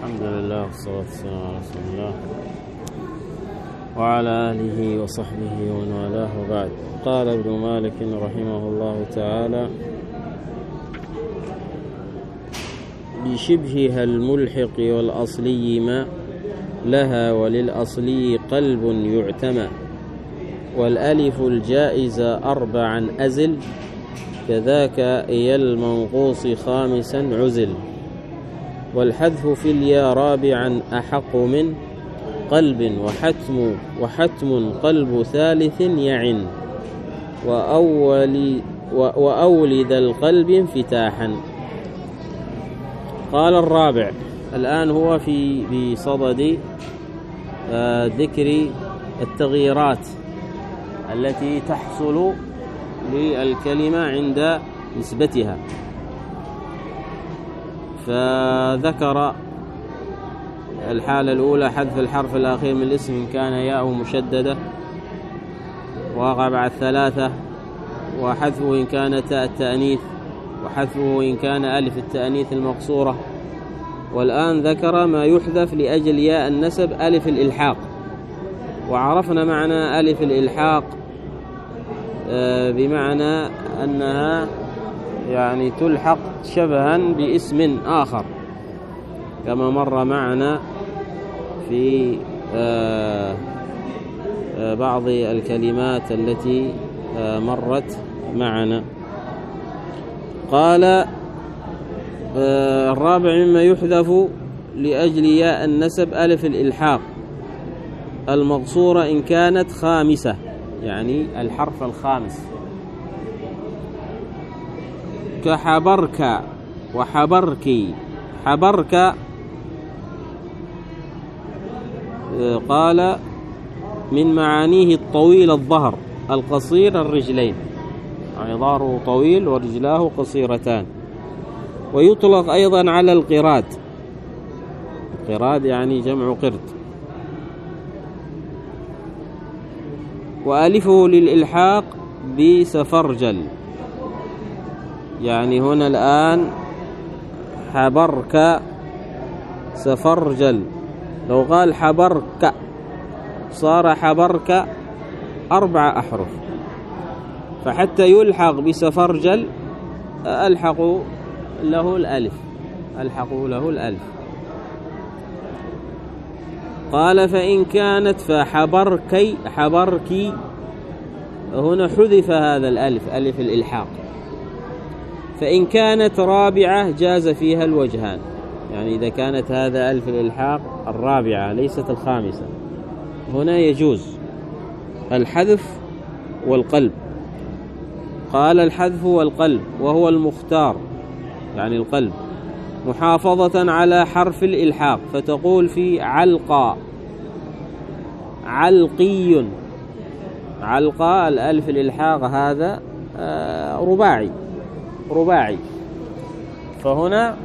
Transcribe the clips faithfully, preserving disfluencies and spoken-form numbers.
الحمد لله والصلاة والسلام على رسول الله وعلى آله وصحبه ومن والاه وبعد. قال ابن مالك رحمه الله تعالى: بشبهها الملحق والأصلي ما لها وللأصلي قلب يعتمى، والألف الجائزة أربعا أزل، كذاك إيا المنقوص خامسا عزل، والحذف في اليا رابعا أحق من قلب، وحتم وحتم قلب ثالث يعن، وأول وأول ذا القلب انفتاحا. قال الرابع، الآن هو في بصدد آه ذكر التغييرات التي تحصل للكلمة عند نسبتها، فذكر الحالة الأولى حذف الحرف الأخير من الاسم إن كان ياء مشددة وقع بعد ثلاثة، وحذفه إن كان تاء التأنيث، وحذفه إن كان ألف التأنيث المقصورة. والآن ذكر ما يحذف لأجل ياء النسب ألف الإلحاق، وعرفنا معنى ألف الإلحاق بمعنى أنها يعني تلحق شبها باسم آخر، كما مر معنا في بعض الكلمات التي مرت معنا. قال الرابع مما يحذف لأجل ياء النسب ألف الإلحاق المقصورة إن كانت خامسة، يعني الحرف الخامس، كحبرك وحبركي. حبرك قال من معانيه الطويل الظهر، القصير الرجلين، يعني ظهره طويل ورجلاه قصيرتان. ويطلق أيضا على القراد، القراد يعني جمع قرد. وألفه للإلحاق بسفرجل، يعني هنا الآن حبرك سفرجل، لو قال حبرك صار حبرك أربع أحرف، فحتى يلحق بسفرجل ألحقوا له الألف، ألحقوا له الألف. قال فإن كانت فحبركي حبركي، هنا حذف هذا الألف ألف الإلحاق. فإن كانت رابعة جاز فيها الوجهان، يعني إذا كانت هذا ألف الإلحاق الرابعة ليست الخامسة، هنا يجوز الحذف والقلب. قال الحذف والقلب وهو المختار، يعني القلب، محافظة على حرف الإلحاق، فتقول في علقا علقي. علقا الألف الإلحاق هذا رباعي رباعي، فهنا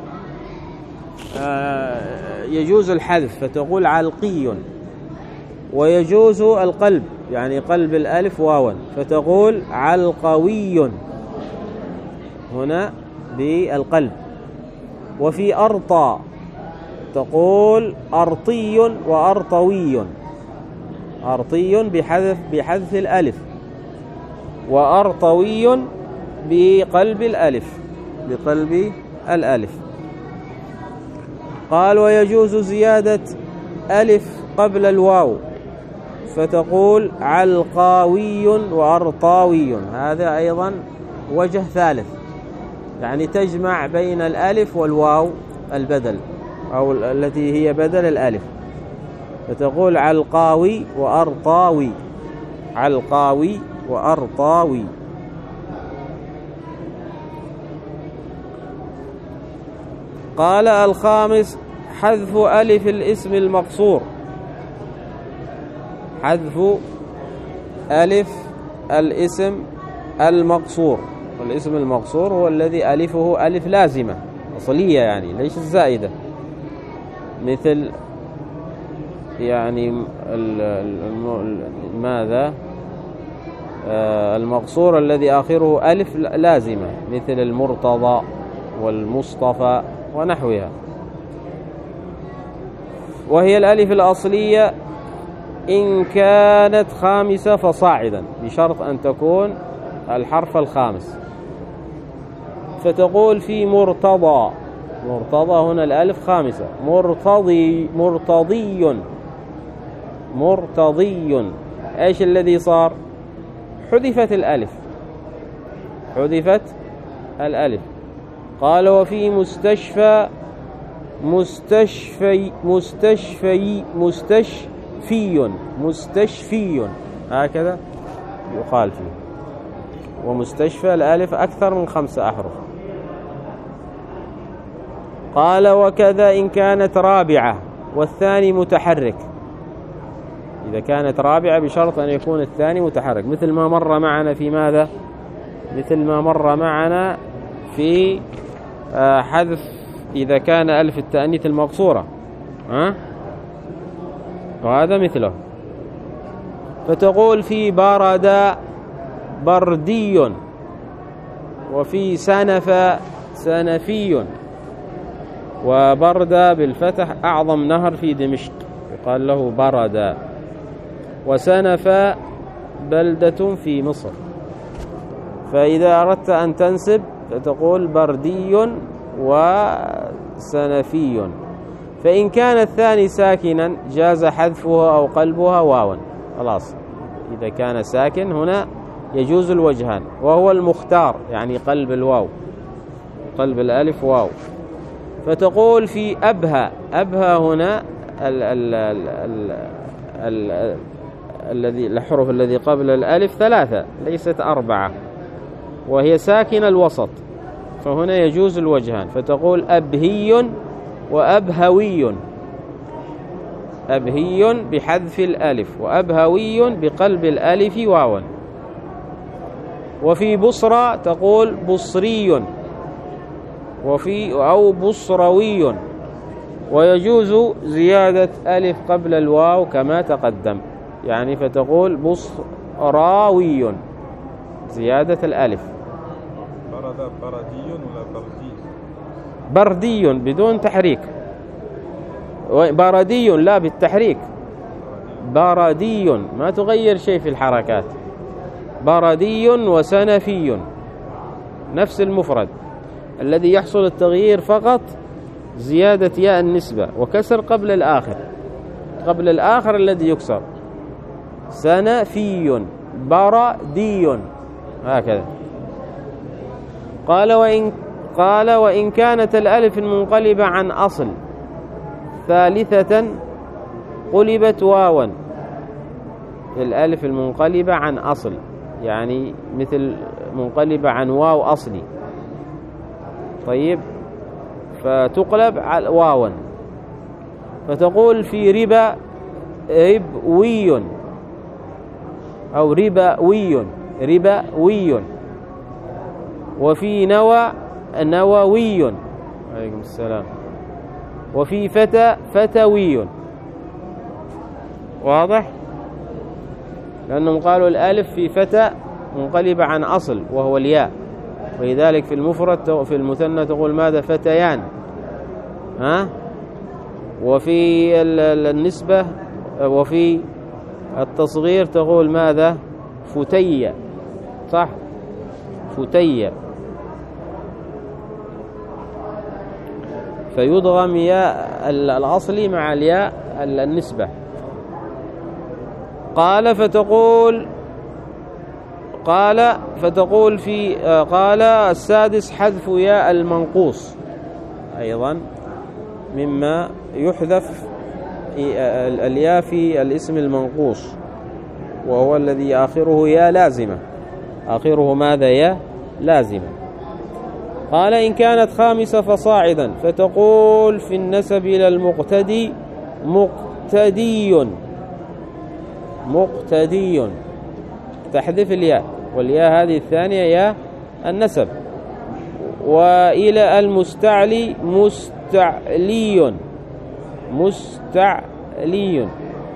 يجوز الحذف فتقول علقي، ويجوز القلب، يعني قلب الألف واوا، فتقول علقوي هنا بالقلب. وفي أرطى تقول أرطي وأرطوي، أرطي بحذف بحذف الألف، وأرطوي بقلب الألف بقلب الألف. قال ويجوز زيادة ألف قبل الواو، فتقول علقاوي وأرطاوي، هذا أيضا وجه ثالث، يعني تجمع بين الألف والواو البدل أو التي هي بدل الألف، فتقول علقاوي وأرطاوي، علقاوي وأرطاوي. قال الخامس حذف ألف الاسم المقصور، حذف ألف الاسم المقصور. والاسم المقصور هو الذي ألفه ألف لازمة أصلية، يعني ليش الزائدة، مثل يعني ماذا المقصور الذي آخره ألف لازمة، مثل المرتضى والمصطفى ونحوها. وهي الألف الأصلية إن كانت خامسة فصاعدا، بشرط أن تكون الحرف الخامس. فتقول في مرتضى، مرتضى هنا الألف خامسة. مرتضي، مرتضي، مرتضي، إيش الذي صار؟ حذفت الألف، حذفت الألف. قال وفي مستشفى، مستشفي، مستشفي، مستشفي، مستشفي، هكذا يقال فيه. ومستشفى الألف أكثر من خمسة أحرف. قال وكذا إن كانت رابعة والثاني متحرك، إذا كانت رابعة بشرط أن يكون الثاني متحرك، مثل ما مر معنا في ماذا؟ مثل ما مر معنا في حذف إذا كان ألف التأنيث المقصورة، ها؟ وهذا مثله. فتقول في برد بردي، وفي سنف سنفي. وبرد بالفتح أعظم نهر في دمشق يقال له برد. وسنف بلدة في مصر. فإذا أردت أن تنسب فتقول بردي وسنفي. فإن كان الثاني ساكنا جاز حذفها أو قلبها واوا، خلاص. إذا كان ساكن هنا يجوز الوجهان، وهو المختار، يعني قلب الواو، قلب الألف واو. فتقول في أبها، أبها هنا ال ال ال ال ال الذي الحرف الذي قبل الألف ثلاثة ليست أربعة، وهي ساكنة الوسط، فهنا يجوز الوجهان. فتقول أبهي وأبهوي، أبهي بحذف الألف وأبهوي بقلب الألف واوا. وفي بصرى تقول بصري، وفي أو بصروي. ويجوز زيادة ألف قبل الواو كما تقدم، يعني فتقول بصراوي، زيادة الألف. برد بردي ولا بردي؟ بردي بدون تحريك، بردي لا بالتحريك، بردي ما تغير شيء في الحركات. بردي وسنفي نفس المفرد، الذي يحصل التغيير فقط زيادة ياء النسبة وكسر قبل الآخر، قبل الآخر الذي يكسر. سنفي بردي، هكذا. قال وإن قال وإن كانت الألف المنقلبة عن أصل ثالثة قلبت واوا. الألف المنقلبة عن أصل يعني مثل منقلبة عن واو أصلي، طيب، فتقلب على واوا. فتقول في ربا ربوي أو ربوي ربوي. وفي نوى نووي، عليكم السلام. وفي فتى فتوي. واضح؟ لأنهم قالوا الألف في فتى منقلبة عن أصل وهو الياء، ولذلك في المفرد في المثنى تقول ماذا؟ فتيان، ها؟ وفي النسبة وفي التصغير تقول ماذا؟ فتية، صح؟ فتية. فيضغم ياء الأصلي مع الياء النسبة. قال فتقول قال فتقول في قال السادس حذف ياء المنقوص، أيضا مما يحذف الياء في الاسم المنقوص، وهو الذي آخره ياء لازمة، آخره ماذا؟ ياء لازمة. قال إن كانت خامسة فصاعدا فتقول في النسب إلى المقتدي مقتدي، مقتدي، تحذف الياء، والياء هذه الثانية ياء النسب. وإلى المستعلي مستعلي، مستعلي.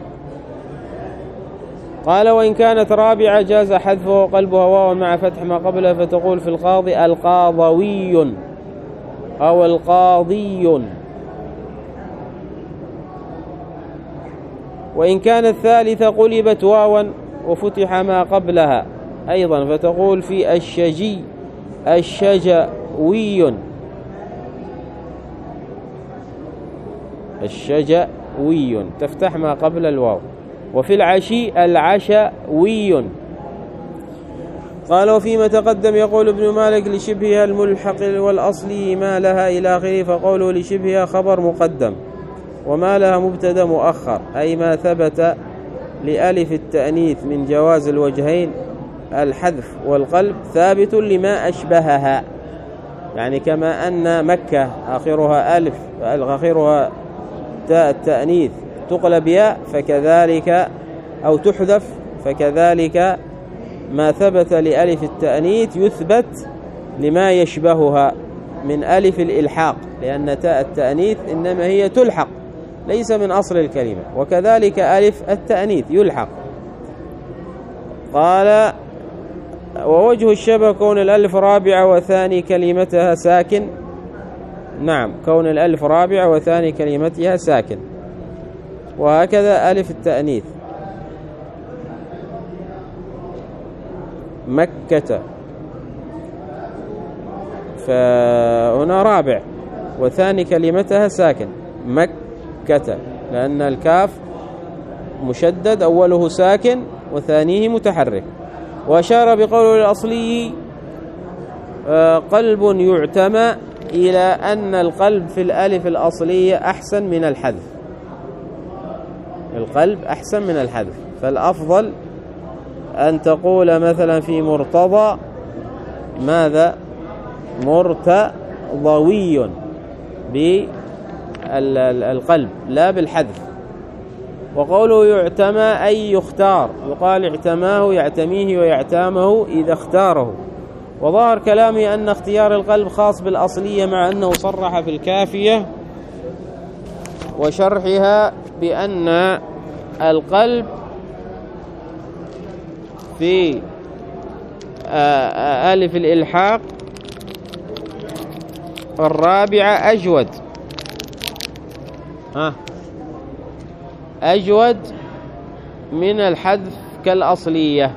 قال وإن كانت رابعة جاز حذفه قلبها واو مع فتح ما قبلها، فتقول في القاضي القاضوي أو القاضي. وإن كانت ثالثة قلبت واوا وفتح ما قبلها أيضا، فتقول في الشجي الشجوي، الشجوي تفتح ما قبل الواو. وفي العشي العشوي. قال وفيما تقدم يقول ابن مالك لشبهها الملحق والأصلي ما لها إلى آخره، فقوله لشبهها خبر مقدم وما لها مبتدا مؤخر، أي ما ثبت لألف التأنيث من جواز الوجهين الحذف والقلب ثابت لما أشبهها، يعني كما أن مكة آخرها ألف آخرها تاء التأنيث تقلب ياء فكذلك أو تحذف، فكذلك ما ثبت لألف التأنيث يثبت لما يشبهها من ألف الإلحاق، لأن تاء التأنيث إنما هي تلحق ليس من أصل الكلمة، وكذلك ألف التأنيث يلحق. قال ووجه الشبه كون الألف رابعة وثاني كلمتها ساكن. نعم، كون الألف رابعة وثاني كلمتها ساكن، وهكذا ألف التأنيث مكة، فهنا رابع وثاني كلمتها ساكن مكة، لأن الكاف مشدد أوله ساكن وثانيه متحرك. وأشار بقوله الأصلي قلب يعتمى إلى أن القلب في الألف الأصلية أحسن من الحذف، القلب أحسن من الحذف، فالأفضل أن تقول مثلا في مرتضى ماذا؟ مرتضوي بالقلب لا بالحذف. وقوله يعتمى أي يختار، يقال اعتماه يعتميه ويعتامه إذا اختاره. وظاهر كلامي أن اختيار القلب خاص بالأصلية، مع أنه صرح في الكافية وشرحها بأن القلب في ألف الإلحاق الرابعة أجود ها أجود من الحذف كالأصلية،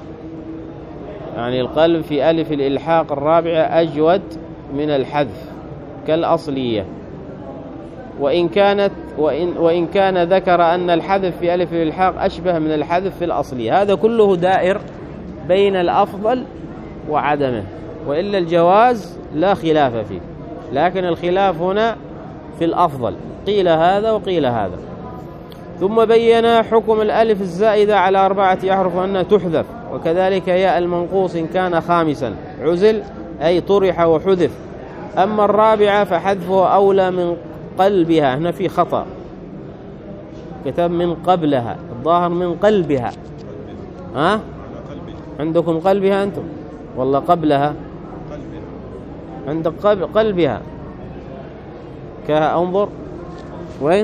يعني القلب في ألف الإلحاق الرابعة أجود من الحذف كالأصلية. وإن كانت وإن, وإن كان ذكر أن الحذف في ألف الإلحاق أشبه من الحذف في الأصلية. هذا كله دائر بين الأفضل وعدمه، وإلا الجواز لا خلاف فيه، لكن الخلاف هنا في الأفضل، قيل هذا وقيل هذا. ثم بين حكم الألف الزائدة على أربعة أحرف أنها تحذف، وكذلك ياء المنقوص إن كان خامسا عزل أي طرح وحذف. أما الرابعة فحذفه أولى من قلبها، هنا في خطأ، كتاب من قبلها، الظاهر من قلبها. ها؟ عندكم قلبها أنتم والله قبلها؟ عندك قلبها كها، انظر وين؟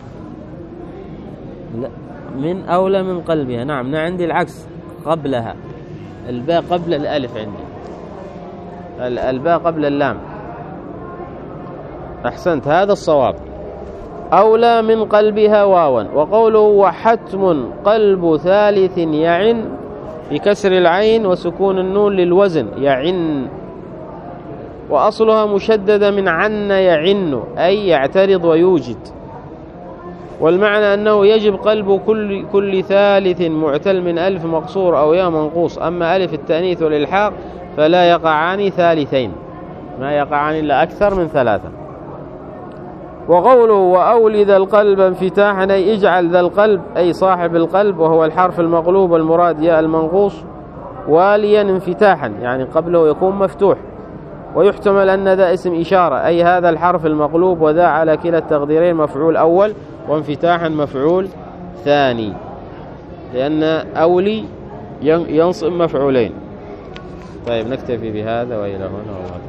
لا، من أولى من قلبها. نعم، أنا عندي العكس، قبلها، الباء قبل الألف عندي، الباء قبل اللام. أحسنت، هذا الصواب، أولى من قلبها واوا. وقوله وحتم قلب ثالث يعن بكسر العين وسكون النون للوزن يعن، وأصلها مشددة من عن يعن أي يعترض ويوجد، والمعنى أنه يجب قلب كل, كل ثالث معتل من ألف مقصور أو ياء منقوص. أما ألف التأنيث والإلحاق فلا يقعان ثالثين، ما يقعان إلا أكثر من ثلاثة. وقوله وأولي ذا القلب انفتاحا أي اجعل ذا القلب أي صاحب القلب، وهو الحرف المقلوب المراد ياء المنقوص، واليا انفتاحا يعني قبله يكون مفتوح. ويحتمل أن ذا اسم إشارة أي هذا الحرف المقلوب، وذا على كلا التقديرين مفعول أول وانفتاحا مفعول ثاني، لأن أولي ينصب مفعولين. طيب نكتفي بهذا وإلى هنا والله.